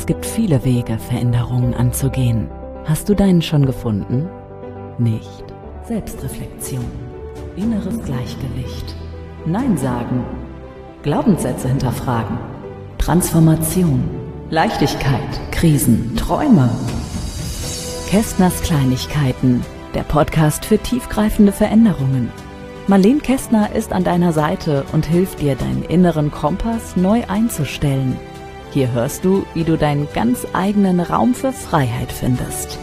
Es gibt viele Wege, Veränderungen anzugehen. Hast du deinen schon gefunden? Nicht. Selbstreflexion. Inneres Gleichgewicht. Nein sagen. Glaubenssätze hinterfragen. Transformation. Leichtigkeit. Krisen. Träume. Kästners Kleinigkeiten. Der Podcast für tiefgreifende Veränderungen. Marlene Kästner ist an deiner Seite und hilft dir, deinen inneren Kompass neu einzustellen. Hier hörst du, wie du deinen ganz eigenen Raum für Freiheit findest.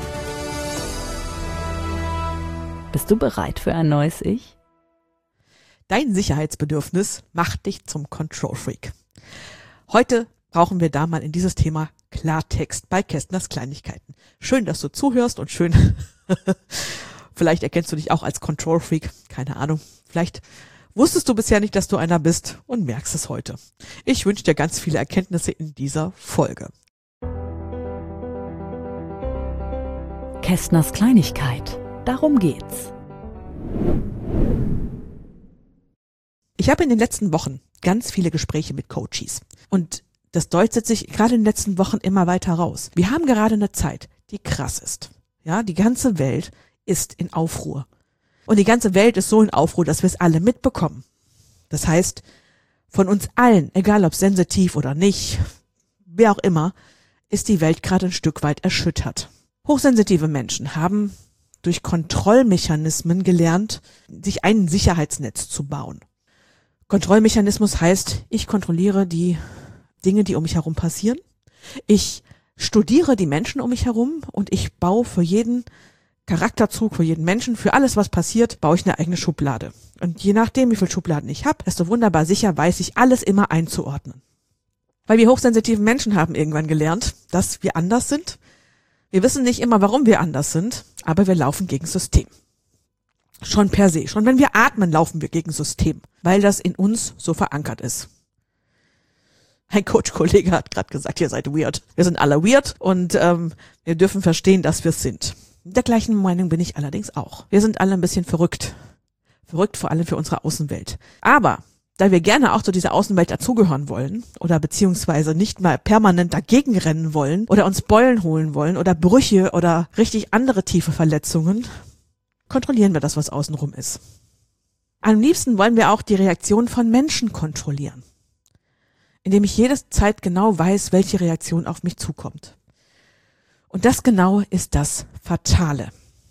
Bist du bereit für ein neues Ich? Dein Sicherheitsbedürfnis macht dich zum Control-Freak. Heute brauchen wir da mal in dieses Thema Klartext bei Kästners Kleinigkeiten. Schön, dass du zuhörst und schön, vielleicht erkennst du dich auch als Control-Freak, keine Ahnung. Vielleicht wusstest du bisher nicht, dass du einer bist und merkst es heute. Ich wünsche dir ganz viele Erkenntnisse in dieser Folge. Kästners Kleinigkeit. Darum geht's. Ich habe in den letzten Wochen ganz viele Gespräche mit Coaches und das deutet sich gerade in den letzten Wochen immer weiter raus. Wir haben gerade eine Zeit, die krass ist. Ja, die ganze Welt ist in Aufruhr. Und die ganze Welt ist so in Aufruhr, dass wir es alle mitbekommen. Das heißt, von uns allen, egal ob sensitiv oder nicht, wer auch immer, ist die Welt gerade ein Stück weit erschüttert. Hochsensitive Menschen haben durch Kontrollmechanismen gelernt, sich ein Sicherheitsnetz zu bauen. Kontrollmechanismus heißt, ich kontrolliere die Dinge, die um mich herum passieren. Ich studiere die Menschen um mich herum und ich baue für jeden Charakterzug, für jeden Menschen, für alles, was passiert, baue ich eine eigene Schublade. Und je nachdem, wie viele Schubladen ich habe, desto wunderbar sicher weiß ich, alles immer einzuordnen. Weil wir hochsensitiven Menschen haben irgendwann gelernt, dass wir anders sind. Wir wissen nicht immer, warum wir anders sind, aber wir laufen gegen System. Schon per se. Schon wenn wir atmen, laufen wir gegen System, weil das in uns so verankert ist. Ein Coach-Kollege hat gerade gesagt, ihr seid weird. Wir sind alle weird und wir dürfen verstehen, dass wir es sind. Der gleichen Meinung bin ich allerdings auch. Wir sind alle ein bisschen verrückt. Verrückt vor allem für unsere Außenwelt. Aber da wir gerne auch zu dieser Außenwelt dazugehören wollen oder beziehungsweise nicht mal permanent dagegen rennen wollen oder uns Beulen holen wollen oder Brüche oder richtig andere tiefe Verletzungen, kontrollieren wir das, was außenrum ist. Am liebsten wollen wir auch die Reaktion von Menschen kontrollieren, indem ich jede Zeit genau weiß, welche Reaktion auf mich zukommt. Und das genau ist das Fatale.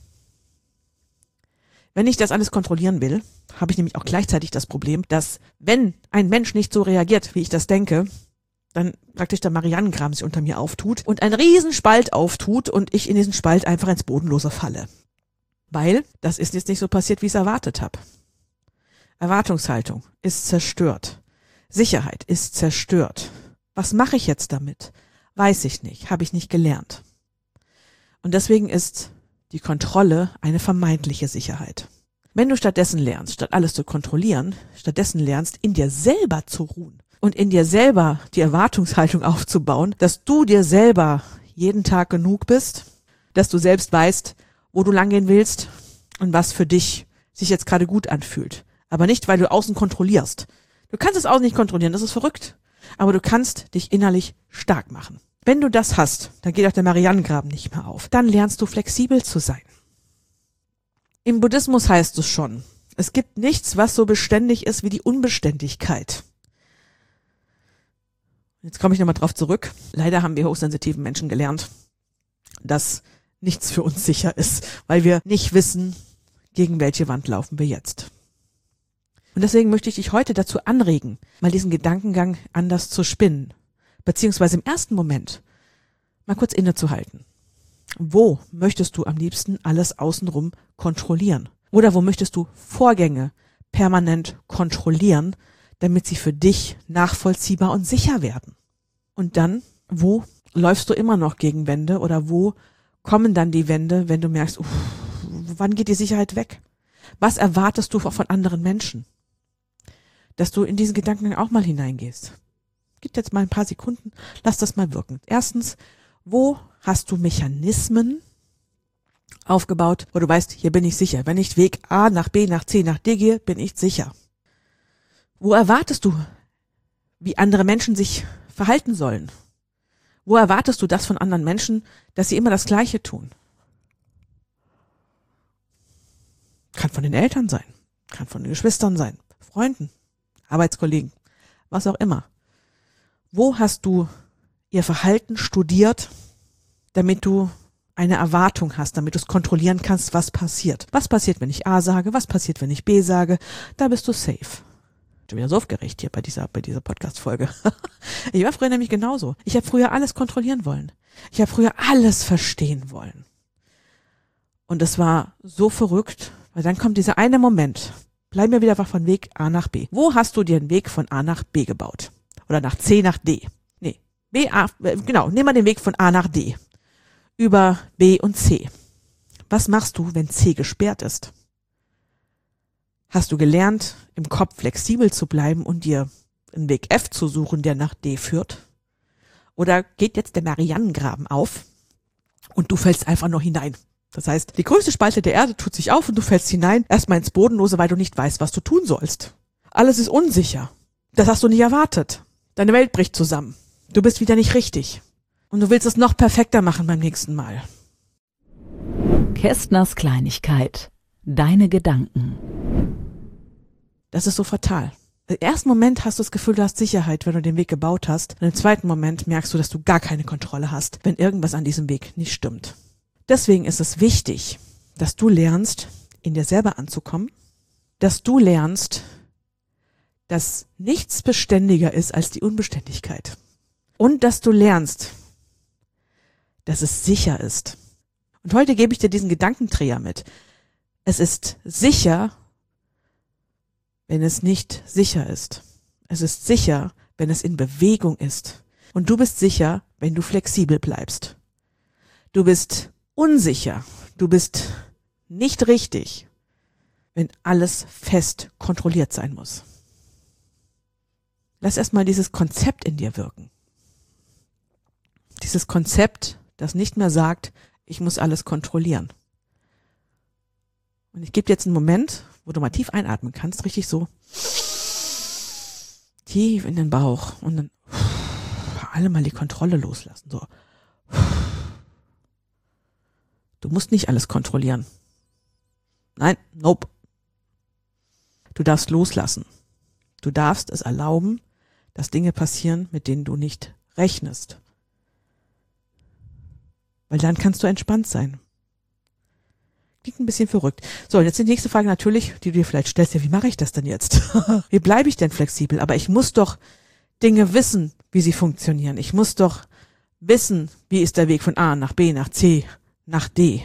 Wenn ich das alles kontrollieren will, habe ich nämlich auch gleichzeitig das Problem, dass wenn ein Mensch nicht so reagiert, wie ich das denke, dann praktisch der Marianengraben sich unter mir auftut und ein Riesenspalt auftut und ich in diesen Spalt einfach ins Bodenlose falle. Weil das ist jetzt nicht so passiert, wie ich es erwartet habe. Erwartungshaltung ist zerstört. Sicherheit ist zerstört. Was mache ich jetzt damit? Weiß ich nicht, habe ich nicht gelernt. Und deswegen ist die Kontrolle eine vermeintliche Sicherheit. Wenn du stattdessen lernst, statt alles zu kontrollieren, stattdessen lernst, in dir selber zu ruhen und in dir selber die Erwartungshaltung aufzubauen, dass du dir selber jeden Tag genug bist, dass du selbst weißt, wo du langgehen willst und was für dich sich jetzt gerade gut anfühlt. Aber nicht, weil du außen kontrollierst. Du kannst es außen nicht kontrollieren, das ist verrückt. Aber du kannst dich innerlich stark machen. Wenn du das hast, dann geht auch der Marianengraben nicht mehr auf. Dann lernst du flexibel zu sein. Im Buddhismus heißt es schon, es gibt nichts, was so beständig ist wie die Unbeständigkeit. Jetzt komme ich nochmal drauf zurück. Leider haben wir hochsensitiven Menschen gelernt, dass nichts für uns sicher ist, weil wir nicht wissen, gegen welche Wand laufen wir jetzt. Und deswegen möchte ich dich heute dazu anregen, mal diesen Gedankengang anders zu spinnen, beziehungsweise im ersten Moment mal kurz innezuhalten. Wo möchtest du am liebsten alles außenrum kontrollieren? Oder wo möchtest du Vorgänge permanent kontrollieren, damit sie für dich nachvollziehbar und sicher werden? Und dann, wo läufst du immer noch gegen Wände oder wo kommen dann die Wände, wenn du merkst, wann geht die Sicherheit weg? Was erwartest du von anderen Menschen? Dass du in diesen Gedanken auch mal hineingehst. Gib jetzt mal ein paar Sekunden, lass das mal wirken. Erstens, wo hast du Mechanismen aufgebaut, wo du weißt, hier bin ich sicher. Wenn ich Weg A nach B, nach C, nach D gehe, bin ich sicher. Wo erwartest du, wie andere Menschen sich verhalten sollen? Wo erwartest du das von anderen Menschen, dass sie immer das Gleiche tun? Kann von den Eltern sein, kann von den Geschwistern sein, Freunden, Arbeitskollegen, was auch immer. Wo hast du ihr Verhalten studiert, damit du eine Erwartung hast, damit du es kontrollieren kannst, was passiert? Was passiert, wenn ich A sage? Was passiert, wenn ich B sage? Da bist du safe. Schon wieder so aufgeregt hier bei dieser Podcast-Folge. Ich war früher nämlich genauso. Ich habe früher alles kontrollieren wollen. Ich habe früher alles verstehen wollen. Und es war so verrückt, weil dann kommt dieser eine Moment. Bleiben wir wieder von Weg A nach B. Wo hast du dir den Weg von A nach B gebaut? Oder nach C nach D? Nee, nimm mal den Weg von A nach D. Über B und C. Was machst du, wenn C gesperrt ist? Hast du gelernt, im Kopf flexibel zu bleiben und dir einen Weg F zu suchen, der nach D führt? Oder geht jetzt der Marianengraben auf und du fällst einfach nur hinein? Das heißt, die größte Spalte der Erde tut sich auf und du fällst hinein, erstmal ins Bodenlose, weil du nicht weißt, was du tun sollst. Alles ist unsicher. Das hast du nicht erwartet. Deine Welt bricht zusammen. Du bist wieder nicht richtig. Und du willst es noch perfekter machen beim nächsten Mal. Kästners Kleinigkeit. Deine Gedanken. Das ist so fatal. Im ersten Moment hast du das Gefühl, du hast Sicherheit, wenn du den Weg gebaut hast. Und im zweiten Moment merkst du, dass du gar keine Kontrolle hast, wenn irgendwas an diesem Weg nicht stimmt. Deswegen ist es wichtig, dass du lernst, in dir selber anzukommen, dass du lernst, dass nichts beständiger ist als die Unbeständigkeit und dass du lernst, dass es sicher ist. Und heute gebe ich dir diesen Gedankendreher mit. Es ist sicher, wenn es nicht sicher ist. Es ist sicher, wenn es in Bewegung ist. Und du bist sicher, wenn du flexibel bleibst. Du bist unsicher, du bist nicht richtig, wenn alles fest kontrolliert sein muss. Lass erstmal dieses Konzept in dir wirken. Dieses Konzept, das nicht mehr sagt, ich muss alles kontrollieren. Und ich gebe dir jetzt einen Moment, wo du mal tief einatmen kannst, richtig so tief in den Bauch und dann alle mal die Kontrolle loslassen. So. Du musst nicht alles kontrollieren. Nein, nope. Du darfst loslassen. Du darfst es erlauben, dass Dinge passieren, mit denen du nicht rechnest. Weil dann kannst du entspannt sein. Klingt ein bisschen verrückt. So, und jetzt die nächste Frage natürlich, die du dir vielleicht stellst, ja, wie mache ich das denn jetzt? Wie bleibe ich denn flexibel? Aber ich muss doch Dinge wissen, wie sie funktionieren. Ich muss doch wissen, wie ist der Weg von A nach B, nach C, nach D.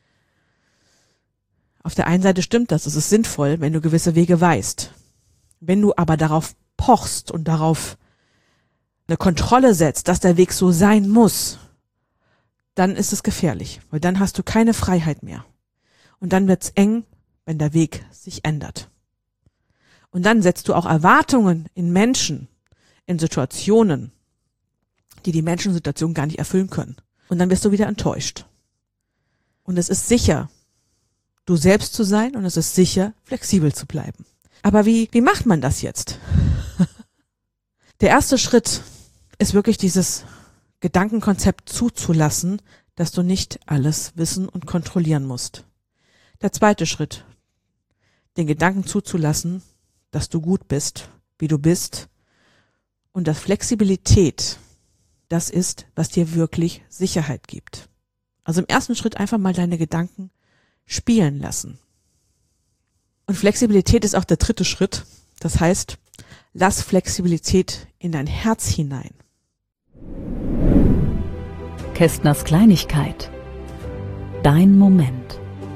Auf der einen Seite stimmt das, es ist sinnvoll, wenn du gewisse Wege weißt. Wenn du aber darauf pochst und darauf eine Kontrolle setzt, dass der Weg so sein muss, dann ist es gefährlich, weil dann hast du keine Freiheit mehr. Und dann wird's eng, wenn der Weg sich ändert. Und dann setzt du auch Erwartungen in Menschen, in Situationen, die Menschensituation gar nicht erfüllen können. Und dann wirst du wieder enttäuscht. Und es ist sicher, du selbst zu sein, und es ist sicher, flexibel zu bleiben. Aber wie macht man das jetzt? Der erste Schritt ist wirklich dieses Gedankenkonzept zuzulassen, dass du nicht alles wissen und kontrollieren musst. Der zweite Schritt, den Gedanken zuzulassen, dass du gut bist, wie du bist, und dass Flexibilität das ist, was dir wirklich Sicherheit gibt. Also im ersten Schritt einfach mal deine Gedanken spielen lassen. Und Flexibilität ist auch der dritte Schritt. Das heißt, lass Flexibilität in dein Herz hinein. Kästners Kleinigkeit. Dein Moment.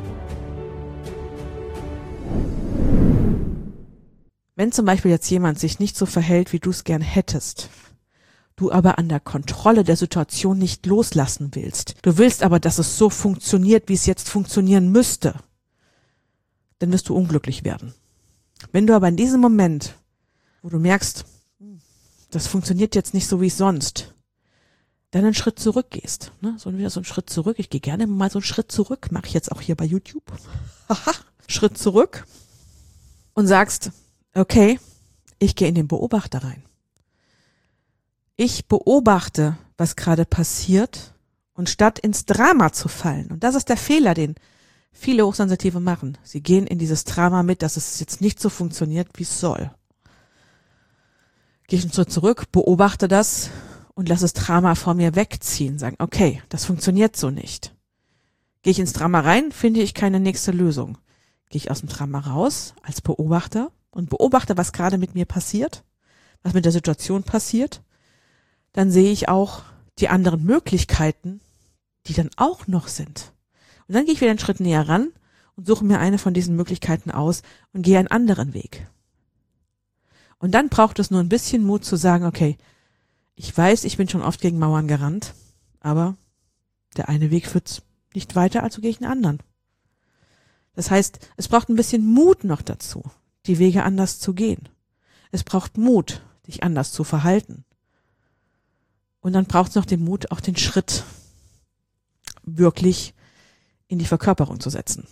Wenn zum Beispiel jetzt jemand sich nicht so verhält, wie du es gern hättest, du aber an der Kontrolle der Situation nicht loslassen willst, du willst aber, dass es so funktioniert, wie es jetzt funktionieren müsste, dann wirst du unglücklich werden. Wenn du aber in diesem Moment, wo du merkst, das funktioniert jetzt nicht so wie sonst, dann einen Schritt zurückgehst, ne? So wieder so einen Schritt zurück. Ich gehe gerne mal so einen Schritt zurück, mache ich jetzt auch hier bei YouTube. Schritt zurück und sagst, okay, ich gehe in den Beobachter rein. Ich beobachte, was gerade passiert, und statt ins Drama zu fallen, und das ist der Fehler, den viele Hochsensitive machen. Sie gehen in dieses Drama mit, dass es jetzt nicht so funktioniert, wie es soll. Gehe ich einen Schritt zurück, beobachte das und lasse das Drama vor mir wegziehen. Sagen, okay, das funktioniert so nicht. Gehe ich ins Drama rein, finde ich keine nächste Lösung. Gehe ich aus dem Drama raus als Beobachter und beobachte, was gerade mit mir passiert, was mit der Situation passiert, dann sehe ich auch die anderen Möglichkeiten, die dann auch noch sind. Und dann gehe ich wieder einen Schritt näher ran und suche mir eine von diesen Möglichkeiten aus und gehe einen anderen Weg. Und dann braucht es nur ein bisschen Mut zu sagen, okay, ich weiß, ich bin schon oft gegen Mauern gerannt, aber der eine Weg führt nicht weiter, also gehe ich einen anderen. Das heißt, es braucht ein bisschen Mut noch dazu, die Wege anders zu gehen. Es braucht Mut, dich anders zu verhalten. Und dann braucht es noch den Mut, auch den Schritt wirklich in die Verkörperung zu setzen.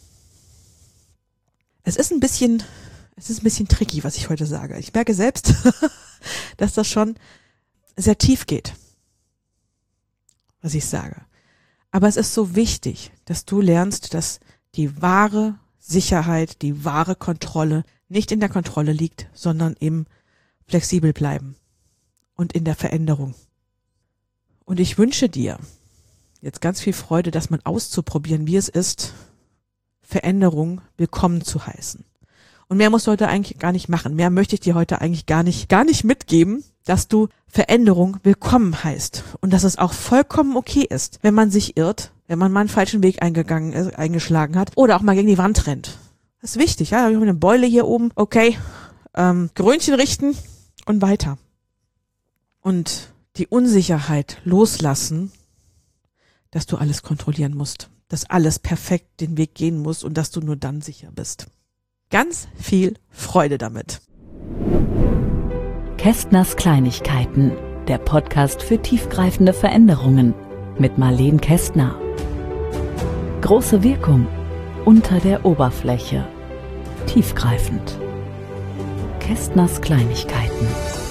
Es ist ein bisschen tricky, was ich heute sage. Ich merke selbst, dass das schon sehr tief geht, was ich sage. Aber es ist so wichtig, dass du lernst, dass die wahre Sicherheit, die wahre Kontrolle nicht in der Kontrolle liegt, sondern im flexibel bleiben und in der Veränderung. Und ich wünsche dir jetzt ganz viel Freude, das mal auszuprobieren, wie es ist, Veränderung willkommen zu heißen. Und mehr musst du heute eigentlich gar nicht machen. Mehr möchte ich dir heute eigentlich gar nicht mitgeben, dass du Veränderung willkommen heißt. Und dass es auch vollkommen okay ist, wenn man sich irrt, wenn man mal einen falschen Weg eingeschlagen hat oder auch mal gegen die Wand rennt. Das ist wichtig, ja. Da habe ich eine Beule hier oben. Okay, Grünchen richten und weiter. Und die Unsicherheit loslassen, dass du alles kontrollieren musst, dass alles perfekt den Weg gehen muss und dass du nur dann sicher bist. Ganz viel Freude damit. Kästners Kleinigkeiten, der Podcast für tiefgreifende Veränderungen mit Marlene Kästner. Große Wirkung unter der Oberfläche. Tiefgreifend. Kästners Kleinigkeiten.